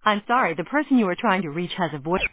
I'm sorry, the person you are trying to reach has a voice.